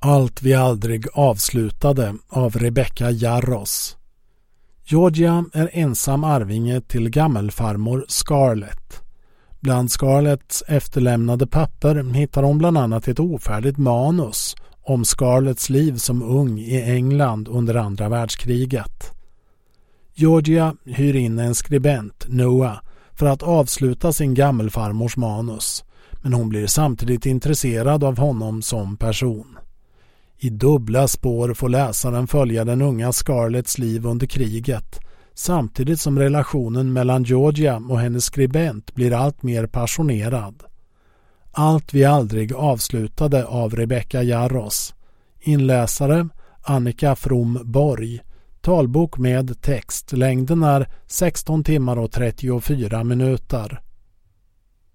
Allt vi aldrig avslutade av Rebecca Yarros. Georgia är ensam arvinge till gammelfarmor Scarlett. Bland Scarletts efterlämnade papper hittar hon bland annat ett ofärdigt manus om Scarletts liv som ung i England under andra världskriget. Georgia hyr in en skribent, Noah, för att avsluta sin gammelfarmors manus, men hon blir samtidigt intresserad av honom som person. I dubbla spår får läsaren följa den unga Scarletts liv under kriget, samtidigt som relationen mellan Georgia och hennes skribent blir allt mer passionerad. Allt vi aldrig avslutade av Rebecca Yarros. Inläsare Annika From Borg. Talbok med text. Längden är 16 timmar och 34 minuter.